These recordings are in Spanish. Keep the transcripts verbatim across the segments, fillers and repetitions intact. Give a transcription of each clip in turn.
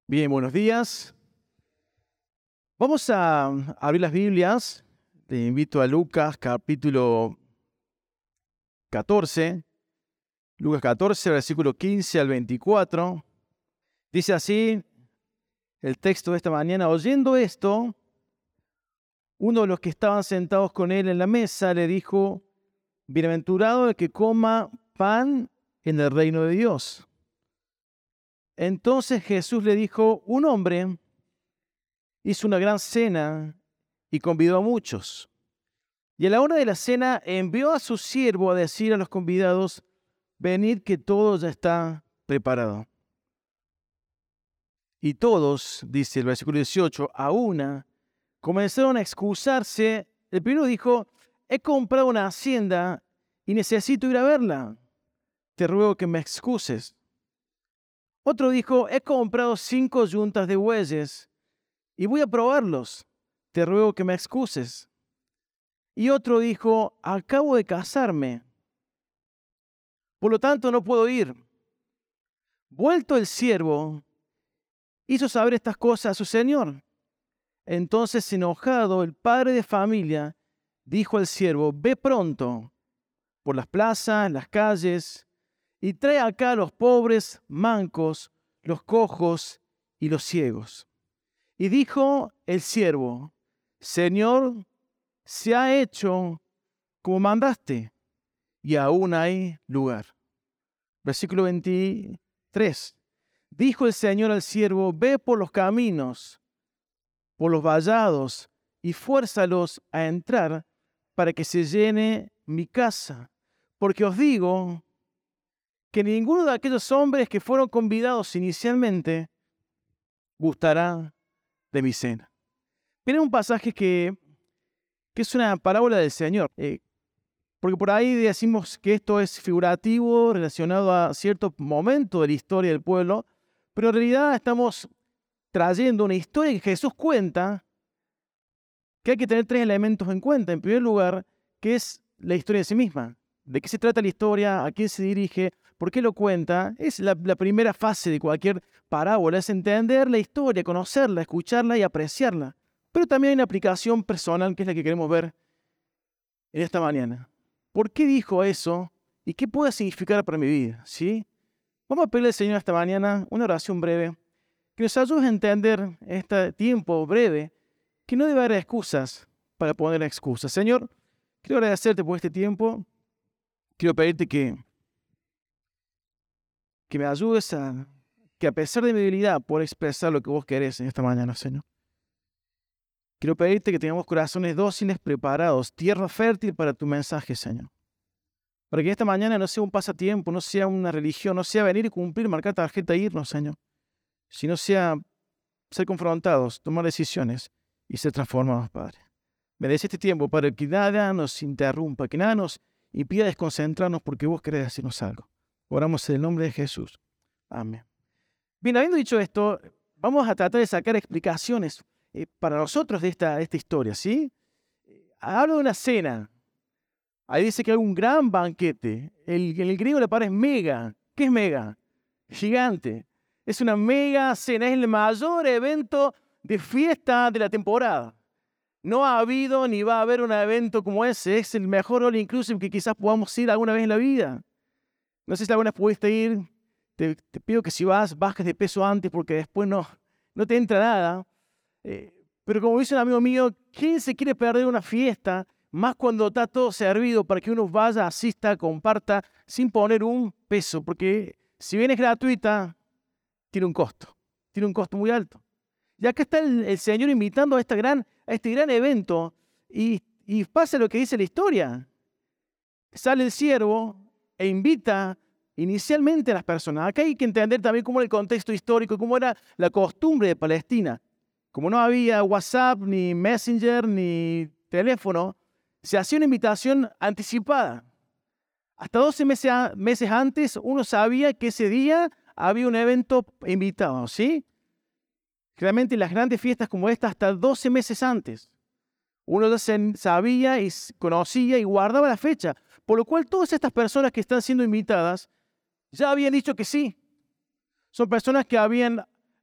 Bien, buenos días. Vamos a abrir las Biblias. Te invito a Lucas capítulo catorce. Lucas catorce, versículo quince al veinticuatro. Dice así el texto de esta mañana. Oyendo esto, uno de los que estaban sentados con él en la mesa le dijo: Bienaventurado el que coma pan en el reino de Dios. Entonces Jesús le dijo: un hombre hizo una gran cena y convidó a muchos. Y a la hora de la cena envió a su siervo a decir a los convidados: venid, que todo ya está preparado. Y todos, dice el versículo dieciocho, a una, comenzaron a excusarse. El primero dijo: he comprado una hacienda y necesito ir a verla. Te ruego que me excuses. Otro dijo: he comprado cinco yuntas de bueyes y voy a probarlos. Te ruego que me excuses. Y otro dijo: acabo de casarme, por lo tanto no puedo ir. Vuelto el siervo, hizo saber estas cosas a su señor. Entonces, enojado, el padre de familia dijo al siervo: ve pronto por las plazas, las calles, y trae acá a los pobres, mancos, los cojos y los ciegos. Y dijo el siervo: Señor, se ha hecho como mandaste, y aún hay lugar. Versículo veintitrés. Dijo el Señor al siervo: ve por los caminos, por los vallados, y fuérzalos a entrar, para que se llene mi casa. Porque os digo que ninguno de aquellos hombres que fueron convidados inicialmente gustará de mi cena. Viene un pasaje que, que es una parábola del Señor. Eh, Porque por ahí decimos que esto es figurativo, relacionado a cierto momento de la historia del pueblo, pero en realidad estamos trayendo una historia que Jesús cuenta, que hay que tener tres elementos en cuenta. En primer lugar, que es la historia en sí misma. ¿De qué se trata la historia? ¿A quién se dirige? ¿Por qué lo cuenta? Es la, la primera fase de cualquier parábola, es entender la historia, conocerla, escucharla y apreciarla. Pero también hay una aplicación personal, que es la que queremos ver en esta mañana. ¿Por qué dijo eso? ¿Y qué puede significar para mi vida? ¿Sí? Vamos a pedirle al Señor esta mañana una oración breve que nos ayude a entender este tiempo breve que no debe haber excusas para poner excusas. Señor, quiero agradecerte por este tiempo. Quiero pedirte que, que me ayudes a que a pesar de mi debilidad pueda expresar lo que vos querés en esta mañana, Señor. Quiero pedirte que tengamos corazones dóciles, preparados, tierra fértil para tu mensaje, Señor. Para que esta mañana no sea un pasatiempo, no sea una religión, no sea venir y cumplir, marcar tarjeta e irnos, Señor. Sino sea ser confrontados, tomar decisiones y ser transformados, Padre. Merece este tiempo para que nada nos interrumpa, que nada nos impida desconcentrarnos porque vos querés decirnos algo. Oramos en el nombre de Jesús. Amén. Bien, habiendo dicho esto, vamos a tratar de sacar explicaciones eh, para nosotros de esta, de esta historia, ¿sí? Hablo de una cena. Ahí dice que hay un gran banquete. El, en el griego la palabra es mega. ¿Qué es mega? Gigante. Es una mega cena. Es el mayor evento de fiesta de la temporada. No ha habido ni va a haber un evento como ese. Es el mejor all inclusive que quizás podamos ir alguna vez en la vida. No sé si alguna vez pudiste ir. Te, te pido que si vas, bajes de peso antes porque después no, no te entra nada. Eh, pero como dice un amigo mío, ¿quién se quiere perder una fiesta? Más cuando está todo servido para que uno vaya, asista, comparta, sin poner un peso. Porque si bien es gratuita, tiene un costo. Tiene un costo muy alto. Y acá está el, el Señor invitando a, esta gran, a este gran evento. Y, y pasa lo que dice la historia. Sale el siervo e invita inicialmente a las personas. Acá hay que entender también cómo era el contexto histórico, cómo era la costumbre de Palestina. Como no había WhatsApp, ni Messenger, ni teléfono, se hacía una invitación anticipada. Hasta doce meses, meses antes uno sabía que ese día había un evento invitado, ¿sí? Realmente las grandes fiestas como esta hasta doce meses antes. Uno ya sabía y conocía y guardaba la fecha. Por lo cual todas estas personas que están siendo invitadas ya habían dicho que sí. Son personas que habían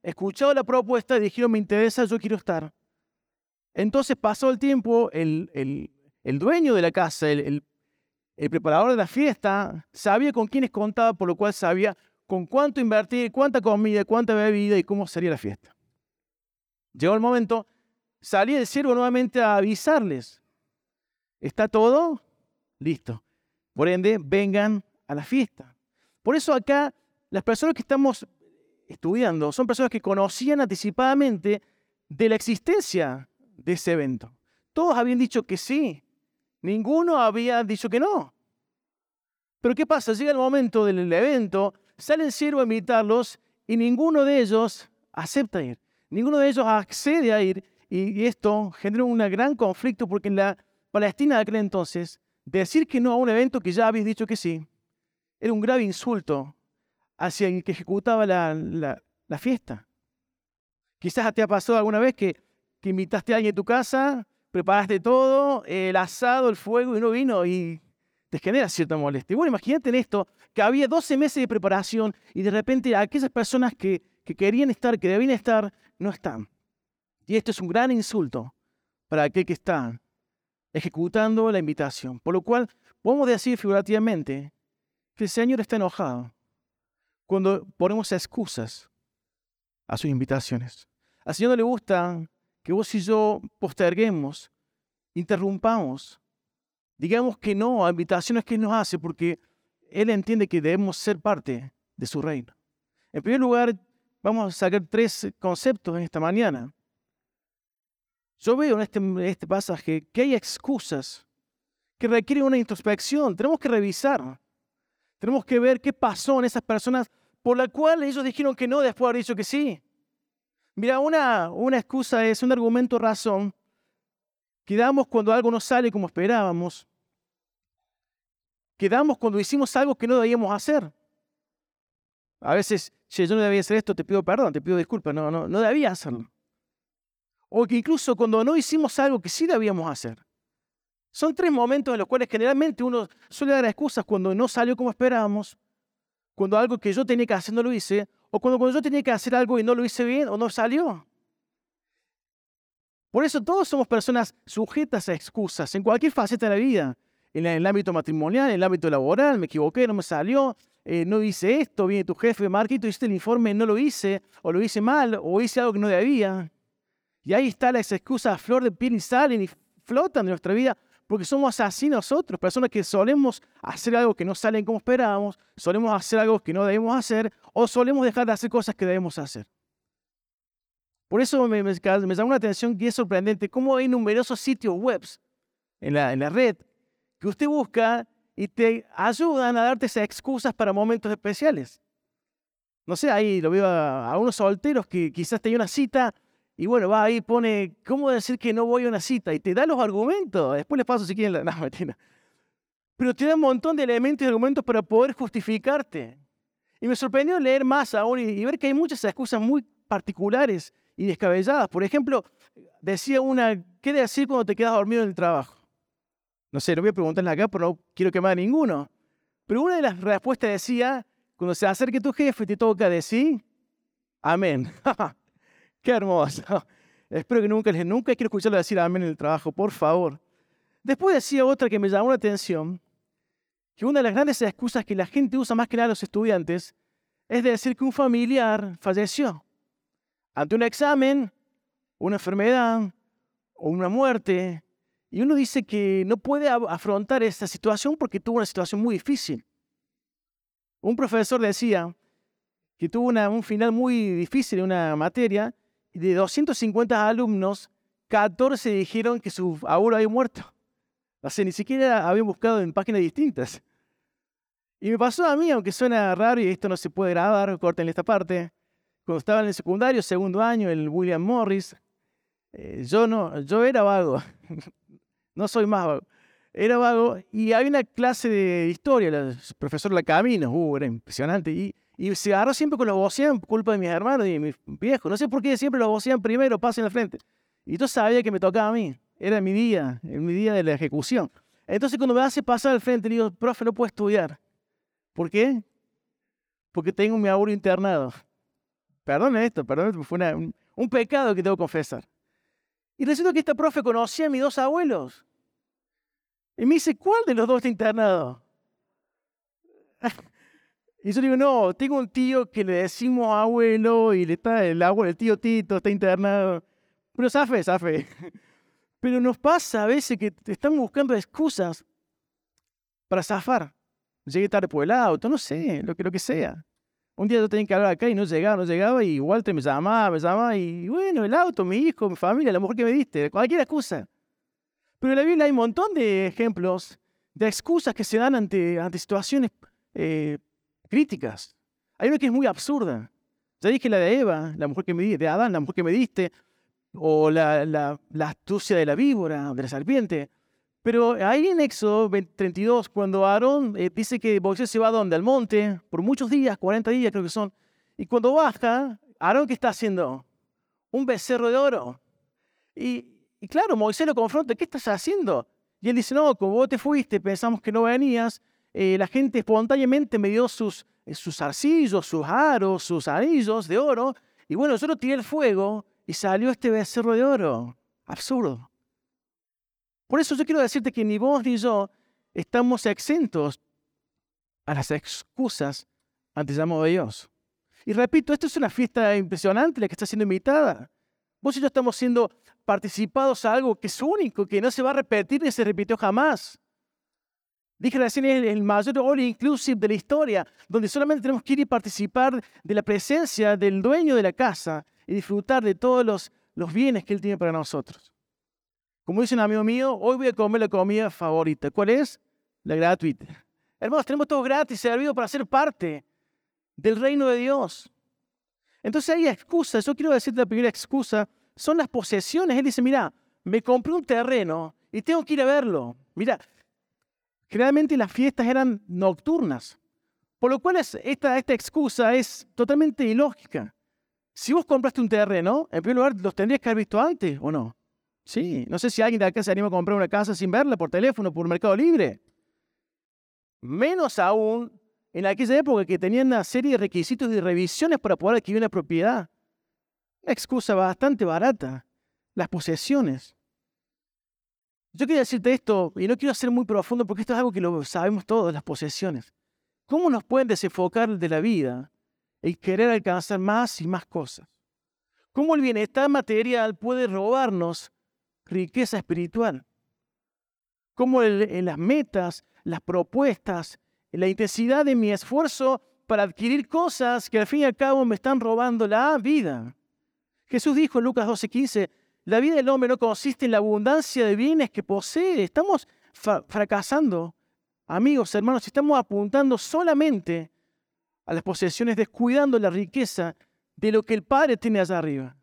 escuchado la propuesta y dijeron, me interesa, yo quiero estar. Entonces pasó el tiempo, el, el, el dueño de la casa, el, el, el preparador de la fiesta, sabía con quiénes contaba, por lo cual sabía con cuánto invertir, cuánta comida, cuánta bebida y cómo sería la fiesta. Llegó el momento, salía el siervo nuevamente a avisarles. ¿Está todo? Listo. Por ende, vengan a la fiesta. Por eso acá, las personas que estamos estudiando son personas que conocían anticipadamente de la existencia de ese evento. Todos habían dicho que sí. Ninguno había dicho que no. Pero ¿qué pasa? Llega el momento del evento, sale el siervo a invitarlos y ninguno de ellos acepta ir. Ninguno de ellos accede a ir y esto genera un gran conflicto porque en la Palestina de aquel entonces, decir que no a un evento que ya habéis dicho que sí, era un grave insulto hacia el que ejecutaba la, la, la fiesta. Quizás te ha pasado alguna vez que, que invitaste a alguien a tu casa, preparaste todo, el asado, el fuego y no vino y te genera cierta molestia. Bueno, imagínate en esto, que había doce meses de preparación y de repente aquellas personas que, que querían estar, que debían estar, no están. Y esto es un gran insulto para aquel que está ejecutando la invitación. Por lo cual, podemos decir figurativamente que el Señor está enojado cuando ponemos excusas a sus invitaciones. Al Señor no le gusta que vos y yo posterguemos, interrumpamos, digamos que no a invitaciones que Él nos hace porque Él entiende que debemos ser parte de su reino. En primer lugar, vamos a sacar tres conceptos en esta mañana. Yo veo en este, en este pasaje que hay excusas que requieren una introspección. Tenemos que revisar. Tenemos que ver qué pasó en esas personas por la cual ellos dijeron que no después de haber dicho que sí. Mira, una, una excusa es un argumento razón que damos cuando algo no sale como esperábamos. Que damos cuando hicimos algo que no debíamos hacer. A veces, che, yo no debía hacer esto, te pido perdón, te pido disculpas. No, no, no debía hacerlo. O que incluso cuando no hicimos algo que sí debíamos hacer. Son tres momentos en los cuales generalmente uno suele dar excusas cuando no salió como esperábamos, cuando algo que yo tenía que hacer no lo hice, o cuando, cuando yo tenía que hacer algo y no lo hice bien o no salió. Por eso todos somos personas sujetas a excusas en cualquier faceta de la vida. En el ámbito matrimonial, en el ámbito laboral, me equivoqué, no me salió, eh, no hice esto, viene tu jefe, Marquito, hiciste el informe, no lo hice, o lo hice mal, o hice algo que no debía. Y ahí está las excusas a flor de piel y salen y flotan de nuestra vida porque somos así nosotros, personas que solemos hacer algo que no salen como esperábamos, solemos hacer algo que no debemos hacer o solemos dejar de hacer cosas que debemos hacer. Por eso me, me, me llama la atención que es sorprendente cómo hay numerosos sitios web en la, en la red que usted busca y te ayudan a darte esas excusas para momentos especiales. No sé, ahí lo veo a, a unos solteros que quizás tenían una cita. Y bueno, va ahí, pone, ¿cómo decir que no voy a una cita? Y te da los argumentos. Después les paso si quieren la... No, mentira. Pero te da un montón de elementos y argumentos para poder justificarte. Y me sorprendió leer más aún y, y ver que hay muchas excusas muy particulares y descabelladas. Por ejemplo, decía una, ¿qué decir cuando te quedas dormido en el trabajo? No sé, no voy a preguntarle acá, pero no quiero quemar a ninguno. Pero una de las respuestas decía, cuando se acerque tu jefe te toca decir, amén. ¡Qué hermoso! Espero que nunca, nunca quiero escucharlo decir amén en el trabajo, por favor. Después decía otra que me llamó la atención, que una de las grandes excusas que la gente usa más que nada los estudiantes es decir que un familiar falleció. Ante un examen, una enfermedad o una muerte, y uno dice que no puede afrontar esta situación porque tuvo una situación muy difícil. Un profesor decía que tuvo una, un final muy difícil en una materia, y de doscientos cincuenta alumnos, catorce dijeron que su abuelo había muerto. O sea, ni siquiera habían buscado en páginas distintas. Y me pasó a mí, aunque suena raro y esto no se puede grabar, córtenle esta parte. Cuando estaba en el secundario, segundo año, el William Morris, eh, yo, no, yo era vago. No soy más vago. Era vago y había una clase de historia, el profesor Lacamino, uh, era impresionante. Y, Y se agarró siempre con los vocean por culpa de mis hermanos y de mis viejos. No sé por qué siempre los vocean primero, pasen al frente. Y yo sabía que me tocaba a mí. Era mi día, mi día de la ejecución. Entonces cuando me hace pasar al frente, le digo, profe, no puedo estudiar. ¿Por qué? Porque tengo mi abuelo internado. perdón esto, perdón esto, fue una- un, un pecado que tengo que confesar. Y resulta que esta profe conocía a mis dos abuelos. Y me dice, ¿cuál de los dos está internado? Y yo digo, no, tengo un tío que le decimos abuelo y le está el abuelo, el tío Tito está internado. Pero safe, safe. Pero nos pasa a veces que estamos buscando excusas para zafar. Llegué tarde por el auto, no sé, lo que, lo que sea. Un día yo tenía que hablar acá y no llegaba, no llegaba, y Walter me llamaba, me llamaba, y bueno, el auto, mi hijo, mi familia, la mujer que me diste, cualquier excusa. Pero en la Biblia hay un montón de ejemplos de excusas que se dan ante, ante situaciones eh, críticas. Hay una que es muy absurda. Ya dije la de Eva, la mujer que me di- de Adán, la mujer que me diste, o la, la, la astucia de la víbora, de la serpiente. Pero ahí en Éxodo treinta y dos, cuando Aarón eh, dice que Moisés se va a donde, al monte, por muchos días, cuarenta días creo que son, y cuando baja, Aarón, ¿qué está haciendo? Un becerro de oro. Y, y claro, Moisés lo confronta, ¿qué estás haciendo? Y él dice, no, como vos te fuiste, pensamos que no venías, eh, la gente espontáneamente me dio sus, eh, sus arcillos, sus aros, sus anillos de oro, y bueno, yo lo tiré al fuego y salió este becerro de oro. Absurdo. Por eso yo quiero decirte que ni vos ni yo estamos exentos a las excusas ante el llamado de Dios. Y repito, esto es una fiesta impresionante la que está siendo invitada. Vos y yo estamos siendo participados a algo que es único, que no se va a repetir ni se repitió jamás. Dije recién, es el mayor all inclusive de la historia, donde solamente tenemos que ir y participar de la presencia del dueño de la casa y disfrutar de todos los, los bienes que Él tiene para nosotros. Como dice un amigo mío, hoy voy a comer la comida favorita. ¿Cuál es? La gratuita. Hermanos, tenemos todo gratis, servido para ser parte del reino de Dios. Entonces hay excusas. Yo quiero decirte la primera excusa, son las posesiones. Él dice, mira, me compré un terreno y tengo que ir a verlo. Mira, generalmente las fiestas eran nocturnas, por lo cual es, esta, esta excusa es totalmente ilógica. Si vos compraste un terreno, en primer lugar, ¿los tendrías que haber visto antes o no? Sí, no sé si alguien de acá se anima a comprar una casa sin verla por teléfono, por Mercado Libre. Menos aún en aquella época que tenían una serie de requisitos y de revisiones para poder adquirir una propiedad. Una excusa bastante barata, las posesiones. Yo quería decirte esto, y no quiero ser muy profundo porque esto es algo que lo sabemos todos, las posesiones. ¿Cómo nos pueden desenfocar de la vida y querer alcanzar más y más cosas? ¿Cómo el bienestar material puede robarnos riqueza espiritual? ¿Cómo el, en las metas, las propuestas, la intensidad de mi esfuerzo para adquirir cosas que al fin y al cabo me están robando la vida? Jesús dijo en Lucas doce quince, la vida del hombre no consiste en la abundancia de bienes que posee. Estamos fra- fracasando, amigos, hermanos, estamos apuntando solamente a las posesiones, descuidando la riqueza de lo que el Padre tiene allá arriba.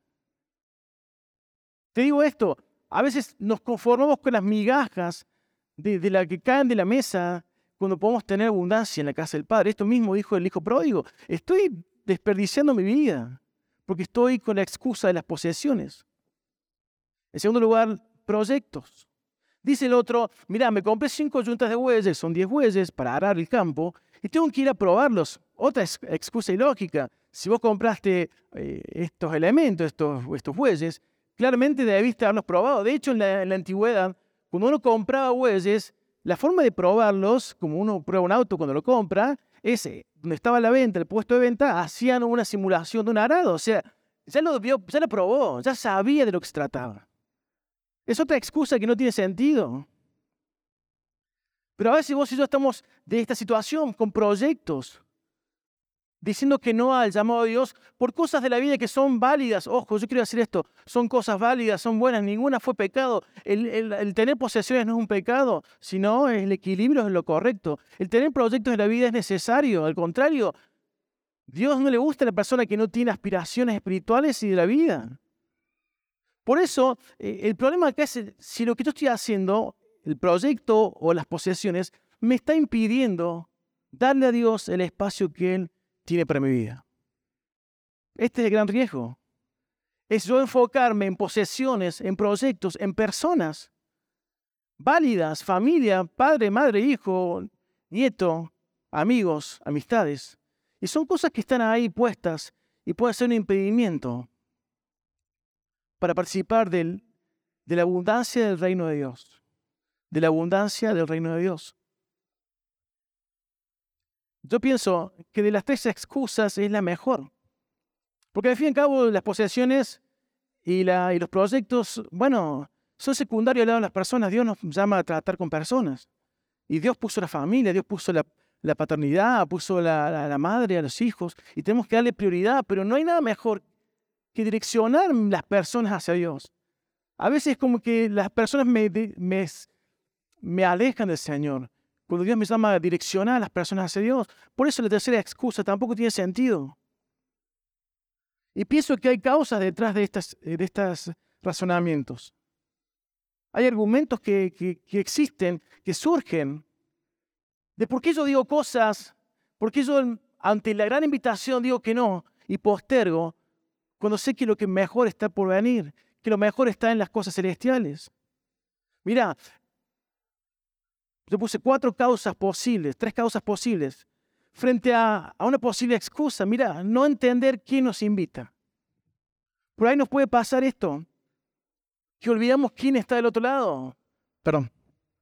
Te digo esto, a veces nos conformamos con las migajas de, de la que caen de la mesa cuando podemos tener abundancia en la casa del Padre. Esto mismo dijo el hijo pródigo. Estoy desperdiciando mi vida porque estoy con la excusa de las posesiones. En segundo lugar, proyectos. Dice el otro, mira, me compré cinco yuntas de bueyes, son diez bueyes para arar el campo y tengo que ir a probarlos. Otra ex- excusa ilógica. Si vos compraste eh, estos elementos, estos, estos bueyes, claramente debiste haberlos probado. De hecho, en la, en la antigüedad, cuando uno compraba bueyes, la forma de probarlos, como uno prueba un auto cuando lo compra, es eh, donde estaba la venta, el puesto de venta, hacían una simulación de un arado. O sea, ya lo, vio, ya lo probó, ya sabía de lo que se trataba. Es otra excusa que no tiene sentido. Pero a veces vos y yo estamos de esta situación con proyectos, diciendo que no al llamado de Dios por cosas de la vida que son válidas. Ojo, yo quiero decir esto, son cosas válidas, son buenas, ninguna fue pecado. El, el- el tener posesiones no es un pecado, sino el equilibrio es lo correcto. El tener proyectos de la vida es necesario, al contrario, Dios no le gusta a la persona que no tiene aspiraciones espirituales y de la vida. Por eso, eh, el problema acá es eh, si lo que yo estoy haciendo, el proyecto o las posesiones, me está impidiendo darle a Dios el espacio que Él tiene para mi vida. Este es el gran riesgo. Es yo enfocarme en posesiones, en proyectos, en personas válidas, familia, padre, madre, hijo, nieto, amigos, amistades. Y son cosas que están ahí puestas y puede ser un impedimento para participar del, de la abundancia del reino de Dios. De la abundancia del reino de Dios. Yo pienso que de las tres excusas es la mejor. Porque al fin y al cabo las posesiones y, la, y los proyectos, bueno, son secundarios al lado de las personas. Dios nos llama a tratar con personas. Y Dios puso la familia, Dios puso la, la paternidad, puso la, la, la madre, a los hijos. Y tenemos que darle prioridad, pero no hay nada mejor que direccionar las personas hacia Dios. A veces es como que las personas me, me, me alejan del Señor. Cuando Dios me llama a direccionar a las personas hacia Dios. Por eso la tercera excusa tampoco tiene sentido. Y pienso que hay causas detrás de estos de estos razonamientos. Hay argumentos que, que, que existen, que surgen, de por qué yo digo cosas, por qué yo ante la gran invitación digo que no y postergo, cuando sé que lo que mejor está por venir, que lo mejor está en las cosas celestiales. Mira, yo puse cuatro causas posibles, tres causas posibles, frente a, a una posible excusa. Mira, no entender quién nos invita. Por ahí nos puede pasar esto, que olvidamos quién está del otro lado. Perdón.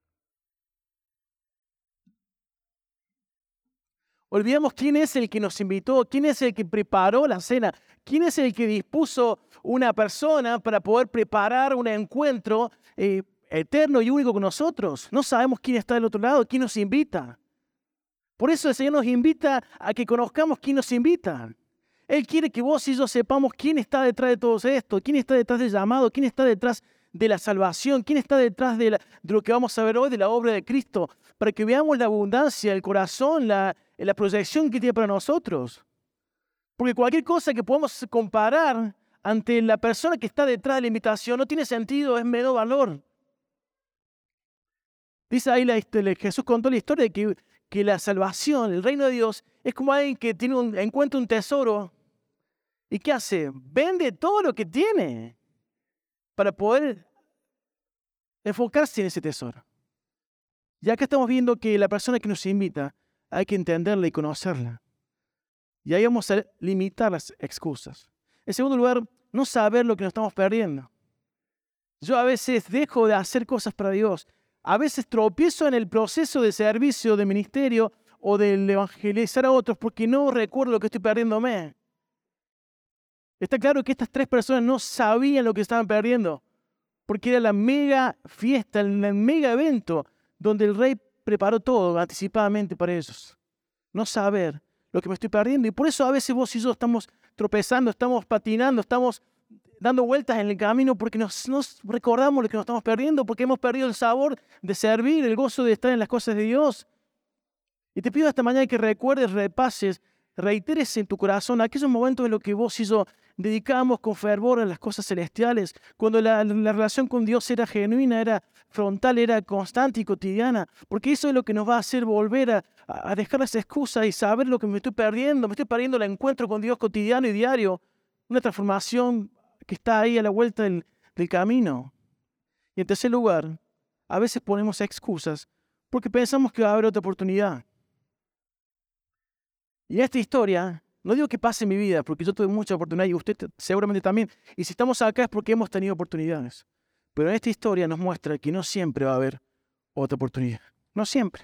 Olvidamos quién es el que nos invitó, quién es el que preparó la cena, quién es el que dispuso una persona para poder preparar un encuentro eh, eterno y único con nosotros. No sabemos quién está del otro lado, quién nos invita. Por eso el Señor nos invita a que conozcamos quién nos invita. Él quiere que vos y yo sepamos quién está detrás de todo esto, quién está detrás del llamado, quién está detrás de la salvación, quién está detrás de, la, de lo que vamos a ver hoy, de la obra de Cristo, para que veamos la abundancia, el corazón, la, la proyección que tiene para nosotros. Porque cualquier cosa que podamos comparar ante la persona que está detrás de la invitación no tiene sentido, es menor valor. Dice ahí, la, Jesús contó la historia de que, que la salvación, el reino de Dios, es como alguien que tiene un, encuentra un tesoro. ¿Y qué hace? Vende todo lo que tiene para poder enfocarse en ese tesoro. Y acá estamos viendo que la persona que nos invita hay que entenderla y conocerla. Y ahí vamos a limitar las excusas. En segundo lugar, no saber lo que nos estamos perdiendo. Yo a veces dejo de hacer cosas para Dios. A veces tropiezo en el proceso de servicio, de ministerio o de evangelizar a otros porque no recuerdo lo que estoy perdiéndome. Está claro que estas tres personas no sabían lo que estaban perdiendo, porque era la mega fiesta, el mega evento donde el rey preparó todo anticipadamente para ellos. No saber lo que me estoy perdiendo. Y por eso a veces vos y yo estamos tropezando, estamos patinando, estamos dando vueltas en el camino porque nos, nos recordamos lo que nos estamos perdiendo, porque hemos perdido el sabor de servir, el gozo de estar en las cosas de Dios. Y te pido esta mañana que recuerdes, repases, reiteres en tu corazón aquellos momentos en los que vos y yo dedicamos con fervor a las cosas celestiales, cuando la, la relación con Dios era genuina, era frontal, era constante y cotidiana, porque eso es lo que nos va a hacer volver a, a dejar las excusas y saber lo que me estoy perdiendo. Me estoy perdiendo el encuentro con Dios cotidiano y diario, una transformación que está ahí a la vuelta del, del camino. Y en tercer lugar, a veces ponemos excusas porque pensamos que va a haber otra oportunidad. Y en esta historia, no digo que pase en mi vida, porque yo tuve mucha oportunidad y usted seguramente también. Y si estamos acá es porque hemos tenido oportunidades. Pero en esta historia nos muestra que no siempre va a haber otra oportunidad. No siempre.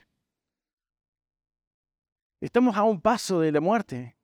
Estamos a un paso de la muerte.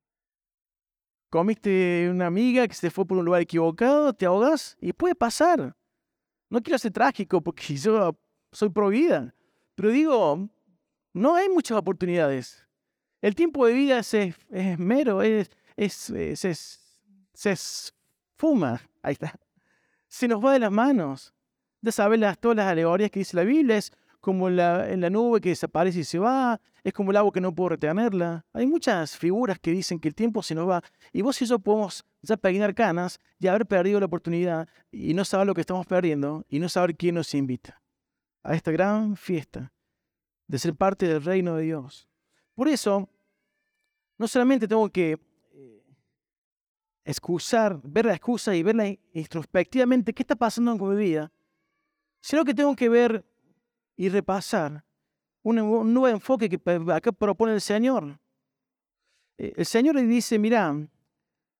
Comiste una amiga que se fue por un lugar equivocado, te ahogas y puede pasar. No quiero ser trágico porque yo soy pro vida. Pero digo, no hay muchas oportunidades. El tiempo de vida es, es, es mero, es, es, es, es, se esfuma. Ahí está. Se nos va de las manos. Ya sabes las, todas las alegorías que dice la Biblia. Es como la, en la nube que desaparece y se va. Es como el agua que no puedo retenerla. Hay muchas figuras que dicen que el tiempo se nos va. Y vos y yo podemos ya peinar canas y haber perdido la oportunidad y no saber lo que estamos perdiendo y no saber quién nos invita a esta gran fiesta de ser parte del reino de Dios. Por eso, no solamente tengo que eh, excusar, ver la excusa y verla introspectivamente qué está pasando con mi vida, sino que tengo que ver y repasar un, un nuevo enfoque que acá propone el Señor. Eh, el Señor le dice, mira,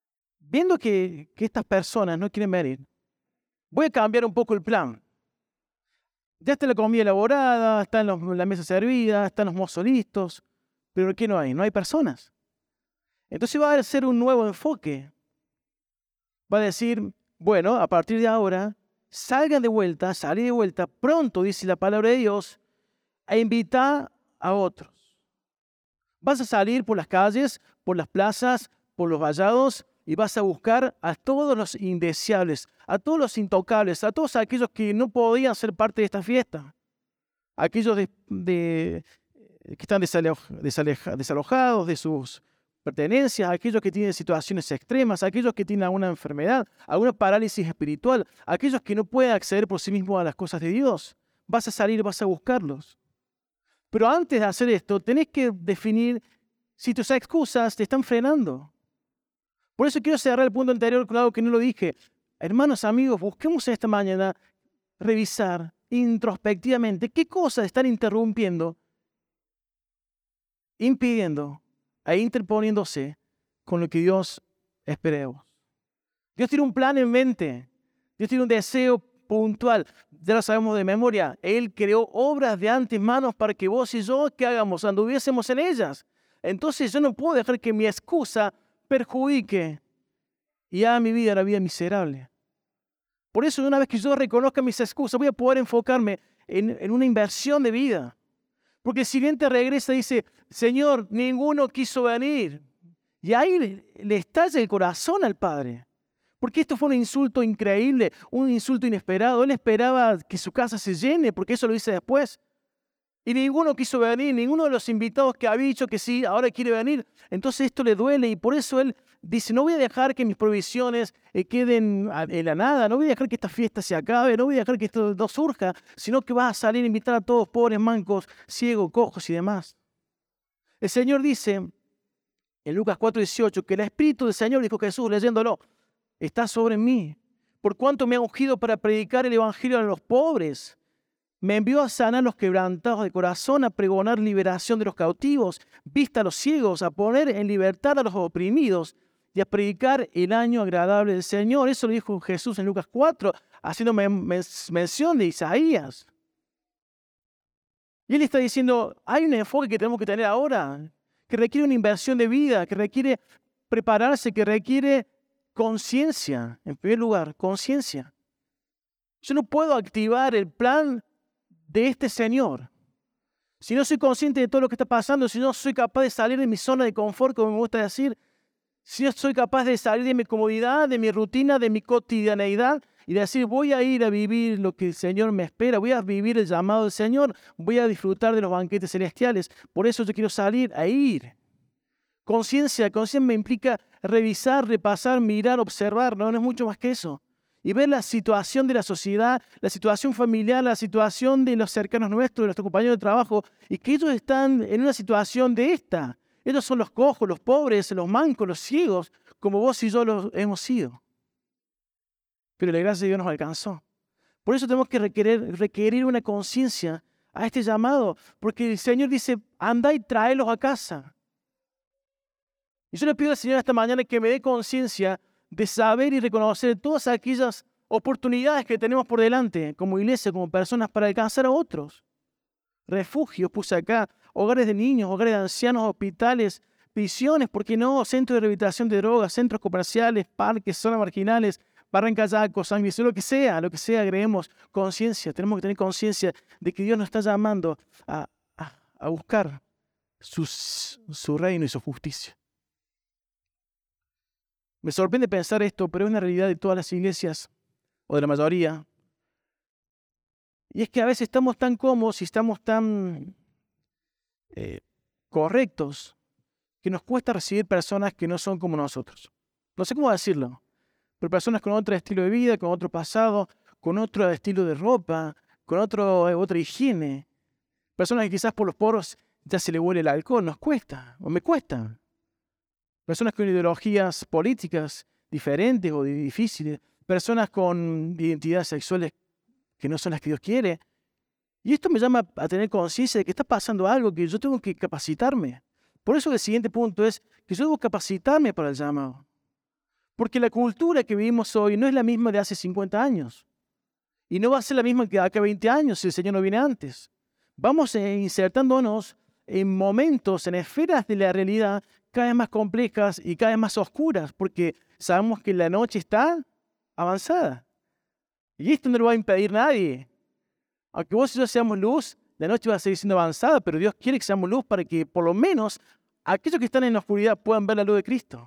viendo que, que estas personas no quieren venir, voy a cambiar un poco el plan. Ya está la comida elaborada, está los, la mesa servida, están los mozos listos, pero ¿qué no hay? No hay personas. Entonces va a hacer un nuevo enfoque. Va a decir, bueno, a partir de ahora, salgan de vuelta, salí de vuelta, pronto, dice la palabra de Dios, a invitar a otros. Vas a salir por las calles, por las plazas, por los vallados, y vas a buscar a todos los indeseables, a todos los intocables, a todos aquellos que no podían ser parte de esta fiesta. Aquellos de, de, que están desalo, desaleja, desalojados de sus pertenencias, aquellos que tienen situaciones extremas, aquellos que tienen alguna enfermedad, alguna parálisis espiritual, aquellos que no pueden acceder por sí mismos a las cosas de Dios. Vas a salir, vas a buscarlos. Pero antes de hacer esto, tenés que definir si tus excusas te están frenando. Por eso quiero cerrar el punto anterior con algo que no lo dije. Hermanos, amigos, busquemos esta mañana revisar introspectivamente qué cosas están interrumpiendo, impidiendo e interponiéndose con lo que Dios espera de vos. Dios tiene un plan en mente. Dios tiene un deseo puntual. Ya lo sabemos de memoria. Él creó obras de antemano para que vos y yo, ¿qué hagamos? Anduviésemos en ellas. Entonces yo no puedo dejar que mi excusa perjudique y haga mi vida la vida miserable. Por eso, una vez que yo reconozca mis excusas, voy a poder enfocarme en, en una inversión de vida. Porque el siguiente regresa y dice, Señor, ninguno quiso venir. Y ahí le, le estalla el corazón al Padre. Porque esto fue un insulto increíble, un insulto inesperado. Él esperaba que su casa se llene, porque eso lo dice después. Y ninguno quiso venir, ninguno de los invitados que había dicho que sí, ahora quiere venir. Entonces esto le duele y por eso él dice, no voy a dejar que mis provisiones eh, queden en la nada, no voy a dejar que esta fiesta se acabe, no voy a dejar que esto no surja, sino que vas a salir a invitar a todos, pobres, mancos, ciegos, cojos y demás. El Señor dice en Lucas cuatro dieciocho que el Espíritu del Señor, dijo Jesús leyéndolo, está sobre mí, por cuanto me ha ungido para predicar el Evangelio a los pobres. Me envió a sanar los quebrantados de corazón, a pregonar liberación de los cautivos, vista a los ciegos, a poner en libertad a los oprimidos y a predicar el año agradable del Señor. Eso lo dijo Jesús en Lucas cuatro, haciendo men mención de Isaías. Y él está diciendo, hay un enfoque que tenemos que tener ahora, que requiere una inversión de vida, que requiere prepararse, que requiere conciencia. En primer lugar, conciencia. Yo no puedo activar el plan de este Señor si no soy consciente de todo lo que está pasando, si no soy capaz de salir de mi zona de confort, como me gusta decir, si no soy capaz de salir de mi comodidad, de mi rutina, de mi cotidianeidad y de decir, voy a ir a vivir lo que el Señor me espera, voy a vivir el llamado del Señor, voy a disfrutar de los banquetes celestiales. Por eso yo quiero salir a ir. Conciencia, conciencia me implica revisar, repasar, mirar, observar, no, no es mucho más que eso. Y ver la situación de la sociedad, la situación familiar, la situación de los cercanos nuestros, de nuestros compañeros de trabajo, y que ellos están en una situación de esta. Ellos son los cojos, los pobres, los mancos, los ciegos, como vos y yo los hemos sido. Pero la gracia de Dios nos alcanzó. Por eso tenemos que requerir, requerir una conciencia a este llamado, porque el Señor dice, anda y tráelos a casa. Y yo le pido al Señor esta mañana que me dé conciencia de saber y reconocer todas aquellas oportunidades que tenemos por delante como iglesia, como personas para alcanzar a otros. Refugios, puse acá, hogares de niños, hogares de ancianos, hospitales, prisiones, ¿por qué no? Centros de rehabilitación de drogas, centros comerciales, parques, zonas marginales, Barranca Yaco, San Vicente, lo que sea, lo que sea, agreguemos conciencia. Tenemos que tener conciencia de que Dios nos está llamando a, a, a buscar su, su reino y su justicia. Me sorprende pensar esto, pero es una realidad de todas las iglesias, o de la mayoría. Y es que a veces estamos tan cómodos y estamos tan eh, correctos que nos cuesta recibir personas que no son como nosotros. No sé cómo decirlo, pero personas con otro estilo de vida, con otro pasado, con otro estilo de ropa, con otro, eh, otra higiene. Personas que quizás por los poros ya se le huele el alcohol, nos cuesta, o me cuesta. Personas con ideologías políticas diferentes o difíciles, personas con identidades sexuales que no son las que Dios quiere. Y esto me llama a tener conciencia de que está pasando algo, que yo tengo que capacitarme. Por eso el siguiente punto es que yo debo capacitarme para el llamado. Porque la cultura que vivimos hoy no es la misma de hace cincuenta años. Y no va a ser la misma que de acá a veinte años si el Señor no viene antes. Vamos eh, insertándonos en momentos, en esferas de la realidad cada vez más complejas y cada vez más oscuras, porque sabemos que la noche está avanzada. Y esto no lo va a impedir nadie. Aunque vos y yo seamos luz, la noche va a seguir siendo avanzada, pero Dios quiere que seamos luz para que por lo menos aquellos que están en la oscuridad puedan ver la luz de Cristo.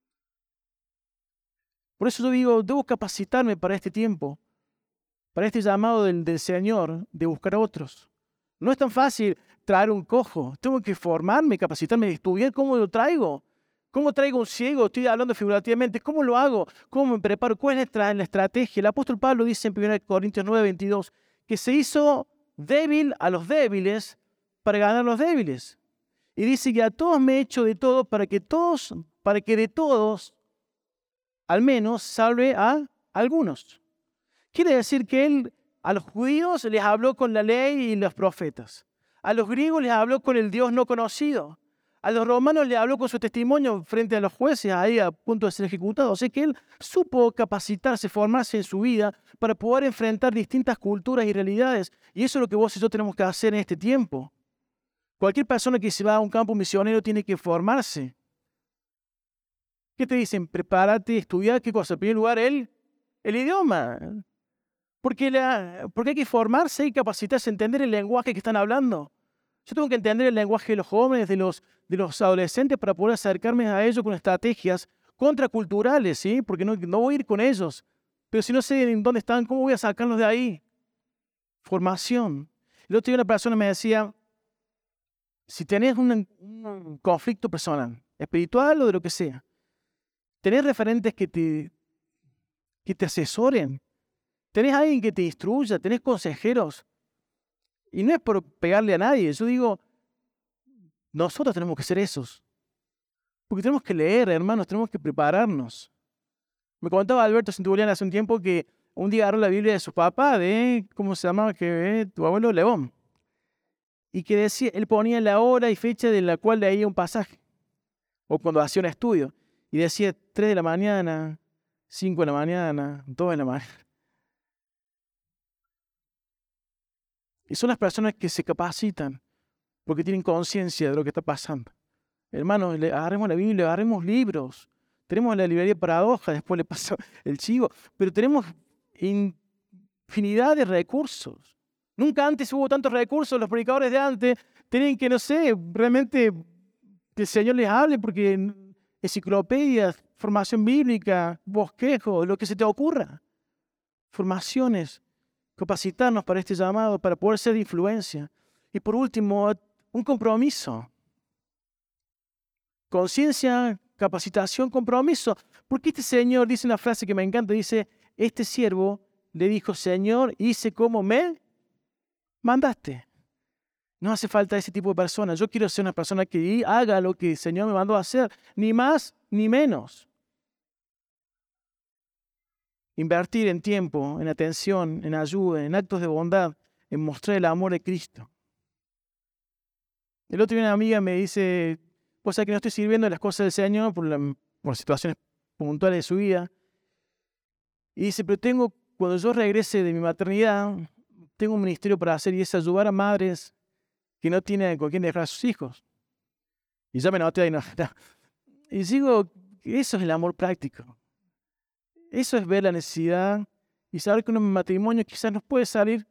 Por eso yo digo, debo capacitarme para este tiempo, para este llamado del, del Señor, de buscar a otros. No es tan fácil traer un cojo. Tengo que formarme, capacitarme, estudiar cómo lo traigo. ¿Cómo traigo un ciego? Estoy hablando figurativamente. ¿Cómo lo hago? ¿Cómo me preparo? ¿Cuál es la estrategia? El apóstol Pablo dice en primera Corintios nueve, veintidós que se hizo débil a los débiles para ganar a los débiles. Y dice que a todos me he hecho de todo para que todos, para que de todos, al menos, salve a algunos. Quiere decir que él a los judíos les habló con la ley y los profetas. A los griegos les habló con el Dios no conocido. A los romanos les habló con su testimonio frente a los jueces ahí a punto de ser ejecutados. O sea que él supo capacitarse, formarse en su vida para poder enfrentar distintas culturas y realidades. Y eso es lo que vos y yo tenemos que hacer en este tiempo. Cualquier persona que se va a un campo misionero tiene que formarse. ¿Qué te dicen? Prepárate, estudiar, ¿qué cosa? En primer lugar, el, el idioma. Porque, la, porque hay que formarse y capacitarse a entender el lenguaje que están hablando. Yo tengo que entender el lenguaje de los jóvenes, de los, de los adolescentes, para poder acercarme a ellos con estrategias contraculturales, ¿sí? Porque no, no voy a ir con ellos. Pero si no sé en dónde están, ¿cómo voy a sacarlos de ahí? Formación. El otro día una persona me decía, si tenés un, un conflicto personal, espiritual o de lo que sea, tenés referentes que te, que te asesoren, tenés alguien que te instruya, tenés consejeros. Y no es por pegarle a nadie. Yo digo, nosotros tenemos que ser esos. Porque tenemos que leer, hermanos, tenemos que prepararnos. Me contaba Alberto Centurión hace un tiempo que un día agarró la Biblia de su papá, de, ¿cómo se llamaba? Que, eh, tu abuelo León. Y que decía, él ponía la hora y fecha de la cual leía un pasaje. O cuando hacía un estudio. Y decía tres de la mañana, cinco de la mañana, dos de la mañana. Y son las personas que se capacitan porque tienen conciencia de lo que está pasando. Hermanos, le agarremos la Biblia, agarremos libros. Tenemos la librería Paradoja, después le paso el chivo. Pero tenemos infinidad de recursos. Nunca antes hubo tantos recursos. Los predicadores de antes tenían que, no sé, realmente que el Señor les hable porque enciclopedias, formación bíblica, bosquejo, lo que se te ocurra. Formaciones. Capacitarnos para este llamado, para poder ser de influencia. Y por último, un compromiso. Conciencia, capacitación, compromiso. Porque este Señor dice una frase que me encanta, dice, este siervo le dijo, Señor, hice como me mandaste. No hace falta ese tipo de persona. Yo quiero ser una persona que haga lo que el Señor me mandó a hacer, ni más ni menos. Invertir en tiempo, en atención, en ayuda, en actos de bondad, en mostrar el amor de Cristo. El otro día una amiga me dice, pues sabes que no estoy sirviendo las cosas del Señor por, la, por situaciones puntuales de su vida. Y dice, pero tengo, cuando yo regrese de mi maternidad, tengo un ministerio para hacer y es ayudar a madres que no tienen con quién dejar a sus hijos. Y ya me noté ahí, no, no. Y digo, eso es el amor práctico. Eso es ver la necesidad y saber que un matrimonio quizás nos puede salir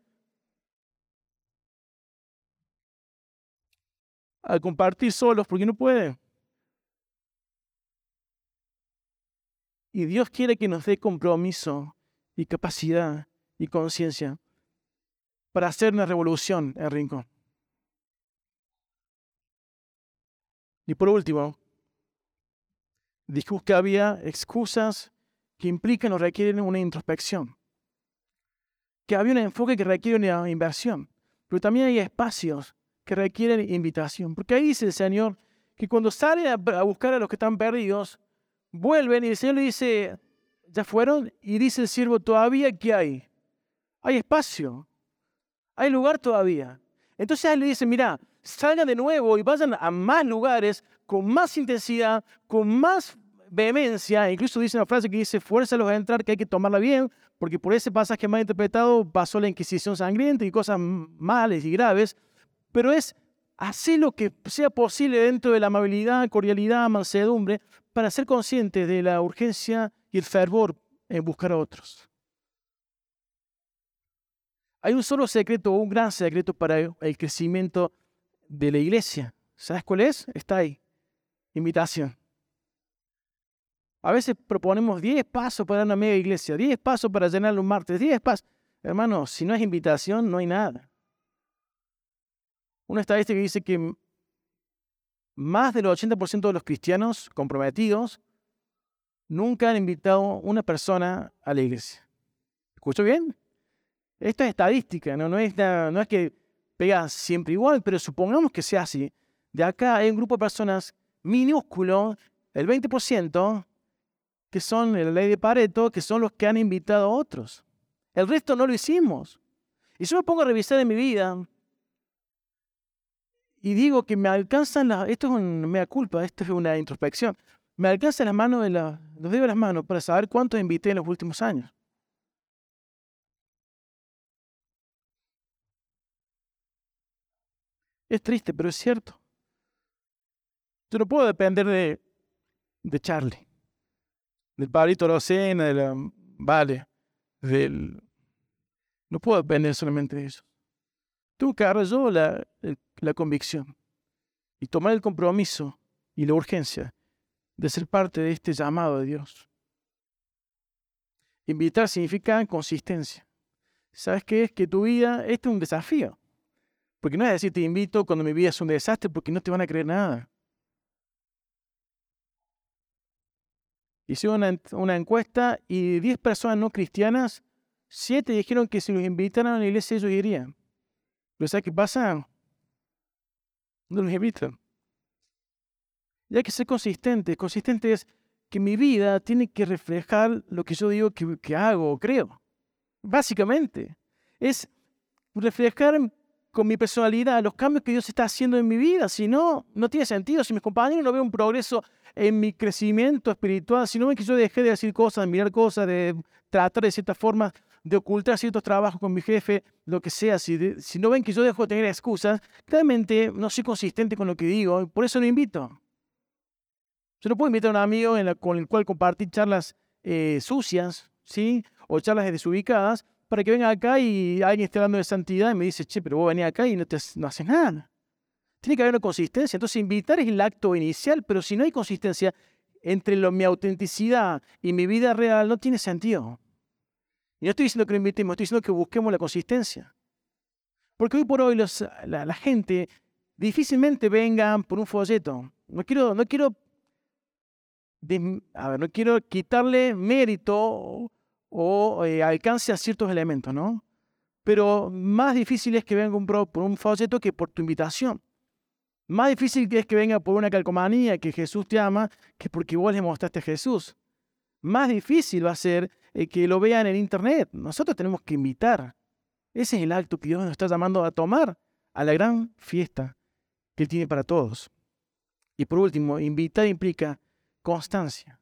a compartir solos porque no puede. Y Dios quiere que nos dé compromiso y capacidad y conciencia para hacer una revolución en Rincón. Y por último, dijimos que había excusas que implican o requieren una introspección. Que había un enfoque que requiere una inversión. Pero también hay espacios que requieren invitación. Porque ahí dice el Señor que cuando salen a buscar a los que están perdidos, vuelven y el Señor le dice, ¿ya fueron? Y dice el siervo, ¿todavía qué hay? Hay espacio. Hay lugar todavía. Entonces él le dice, mira, salgan de nuevo y vayan a más lugares con más intensidad, con más vehemencia, incluso dice una frase que dice, fuérzalos a entrar, que hay que tomarla bien, porque por ese pasaje mal interpretado pasó la Inquisición sangrienta y cosas malas y graves, pero es hacer lo que sea posible dentro de la amabilidad, cordialidad, mansedumbre, para ser conscientes de la urgencia y el fervor en buscar a otros. Hay un solo secreto, un gran secreto para el crecimiento de la iglesia. ¿Sabes cuál es? Está ahí. Invitación. A veces proponemos diez pasos para una mega iglesia, diez pasos para llenar un martes, diez pasos. Hermano, si no es invitación, no hay nada. Una estadística dice que más del ochenta por ciento de los cristianos comprometidos nunca han invitado a una persona a la iglesia. ¿Escucho bien? Esto es estadística, no, no, es, no es que pega siempre igual, pero supongamos que sea así. De acá hay un grupo de personas minúsculo, el veinte por ciento, que son la ley de Pareto, que son los que han invitado a otros. El resto no lo hicimos. Y yo me pongo a revisar en mi vida y digo que me alcanzan las... Esto es una mea culpa, esto es una introspección. Me alcanzan las manos de la, los dedos de las manos para saber cuántos invité en los últimos años. Es triste, pero es cierto. Yo no puedo depender de, de Charlie, del Pablito Rosena, de la Vale, del... No puedo depender solamente de eso. Tengo que agarrar yo la, la convicción y tomar el compromiso y la urgencia de ser parte de este llamado de Dios. Invitar significa consistencia. ¿Sabes qué es? Que tu vida, este es un desafío. Porque no es decir, te invito cuando mi vida es un desastre, porque no te van a creer nada. Hice una, una encuesta y de diez personas no cristianas, siete dijeron que si los invitaran a la iglesia ellos irían. Pero ¿sabes qué pasa? No los invitan. Y hay que ser consistente. Consistente es que mi vida tiene que reflejar lo que yo digo que, que hago o creo. Básicamente. Es reflejar con mi personalidad los cambios que Dios está haciendo en mi vida. Si no, no tiene sentido. Si mis compañeros no ven un progreso en mi crecimiento espiritual, si no ven que yo dejé de decir cosas, de mirar cosas, de tratar de cierta forma de ocultar ciertos trabajos con mi jefe, lo que sea, si, de, si no ven que yo dejo de tener excusas, claramente no soy consistente con lo que digo, y por eso no invito. Yo no puedo invitar a un amigo en la, con el cual compartir charlas eh, sucias, ¿sí? O charlas desubicadas, para que venga acá y alguien esté hablando de santidad y me dice, che, pero vos venís acá y no, te, no haces nada. Tiene que haber una consistencia. Entonces, invitar es el acto inicial, pero si no hay consistencia entre lo, mi autenticidad y mi vida real, no tiene sentido. Y no estoy diciendo que lo invitemos, estoy diciendo que busquemos la consistencia. Porque hoy por hoy los, la, la gente difícilmente vengan por un folleto. No quiero, no quiero, de, a ver, no quiero quitarle mérito o, o eh, alcance a ciertos elementos, ¿no? Pero más difícil es que vengan por, por un folleto que por tu invitación. Más difícil es que venga por una calcomanía que Jesús te ama que porque vos le mostraste a Jesús. Más difícil va a ser eh, que lo vean en internet. Nosotros tenemos que invitar. Ese es el acto que Dios nos está llamando a tomar a la gran fiesta que Él tiene para todos. Y por último, invitar implica constancia.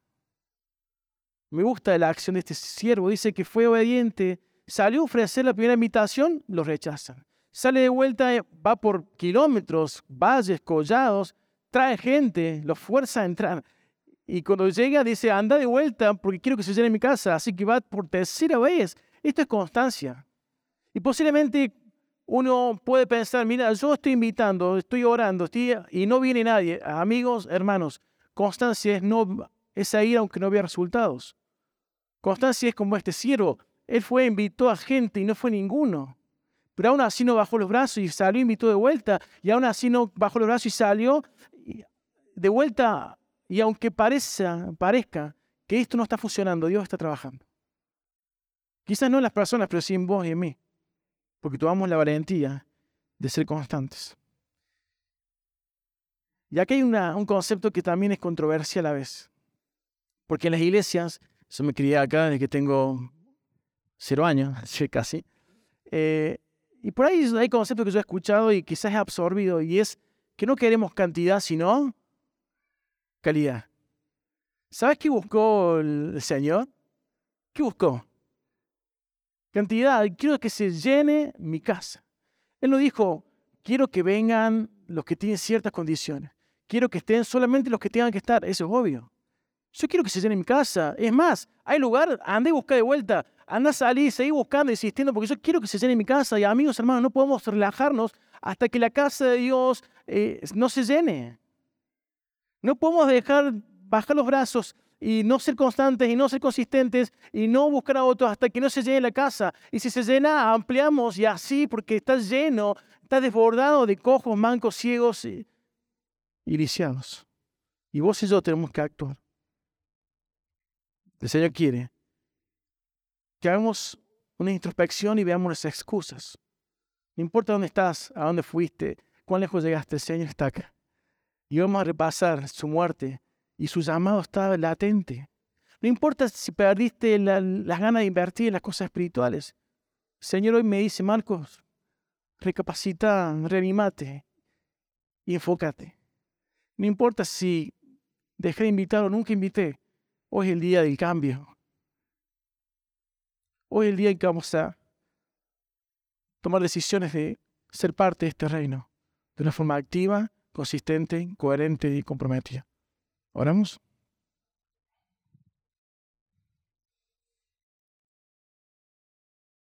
Me gusta la acción de este siervo. Dice que fue obediente. Salió a ofrecer la primera invitación, lo rechazan. Sale de vuelta, va por kilómetros, valles, collados, trae gente, los fuerza a entrar. Y cuando llega dice, anda de vuelta porque quiero que se llene mi casa. Así que va por tercera vez. Esto es constancia. Y posiblemente uno puede pensar, mira, yo estoy invitando, estoy orando, estoy, y no viene nadie. Amigos, hermanos, constancia es, no, es ir aunque no vea resultados. Constancia es como este siervo. Él fue, invitó a gente y no fue ninguno. Pero aún así no bajó los brazos y salió, invitó de vuelta. Y aún así no bajó los brazos y salió de vuelta. Y aunque parezca, parezca que esto no está funcionando, Dios está trabajando. Quizás no en las personas, pero sí en vos y en mí. Porque tomamos la valentía de ser constantes. Y aquí hay una, un concepto que también es controversial a la vez. Porque en las iglesias, yo me crié acá desde que tengo cero años, casi. Eh, y por ahí hay conceptos que yo he escuchado y quizás he absorbido. Y es que no queremos cantidad, sino calidad. ¿Sabes qué buscó el Señor? ¿Qué buscó? Cantidad. Quiero que se llene mi casa. Él no dijo, quiero que vengan los que tienen ciertas condiciones. Quiero que estén solamente los que tengan que estar. Eso es obvio. Yo quiero que se llene mi casa. Es más, hay lugar, anda y busca de vuelta. Anda a salir, seguí buscando, insistiendo, porque yo quiero que se llene mi casa. Y amigos, hermanos, no podemos relajarnos hasta que la casa de Dios eh, no se llene. No podemos dejar bajar los brazos y no ser constantes y no ser consistentes y no buscar a otros hasta que no se llene la casa. Y si se llena, ampliamos y así, porque está lleno, está desbordado de cojos, mancos, ciegos y, y lisiados. Y vos y yo tenemos que actuar. El Señor quiere que hagamos una introspección y veamos las excusas. No importa dónde estás, a dónde fuiste, cuán lejos llegaste, el Señor está acá. Y vamos a repasar su muerte y su llamado está latente. No importa si perdiste la, las ganas de invertir en las cosas espirituales. El Señor hoy me dice, Marcos, recapacita, reanimate y enfócate. No importa si dejé de invitar o nunca invité. Hoy es el día del cambio. Hoy es el día en que vamos a tomar decisiones de ser parte de este reino de una forma activa, consistente, coherente y comprometida. ¿Oramos?